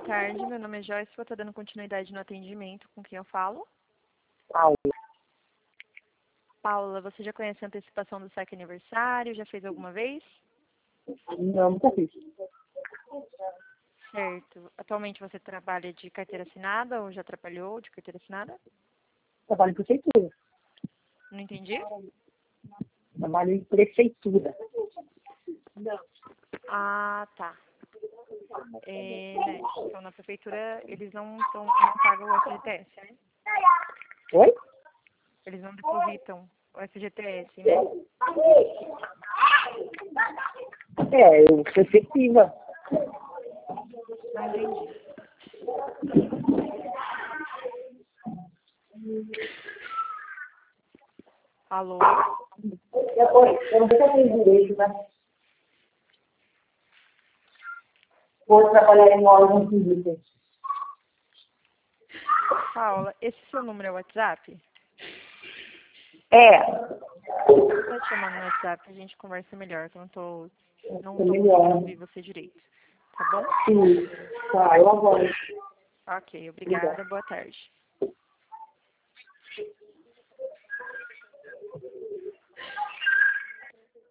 tarde, meu nome é Joyce, vou estar dando continuidade no atendimento. Com quem eu falo? Paula. Paula, você já conhece a antecipação do saque aniversário? Já fez alguma vez? Não, nunca fiz. Certo. Atualmente você trabalha de carteira assinada ou já trabalhou de carteira assinada? Trabalho em prefeitura. Não entendi? Trabalho em prefeitura. Ah, tá. Né? Então, na prefeitura, eles não pagam o FGTS, né? Oi? Eles não depositam o FGTS, né? Eu sou efetiva. Não entendi. Alô? Eu não tenho direito, né? Vou trabalhar em órgãos civis. Paula, esse seu número é o WhatsApp? É. Tá te chamando no WhatsApp, a gente conversa melhor, que eu não tô conseguindo ouvir você direito. Tá bom? Sim. Tá, eu agora. Ok, obrigada. Boa tarde.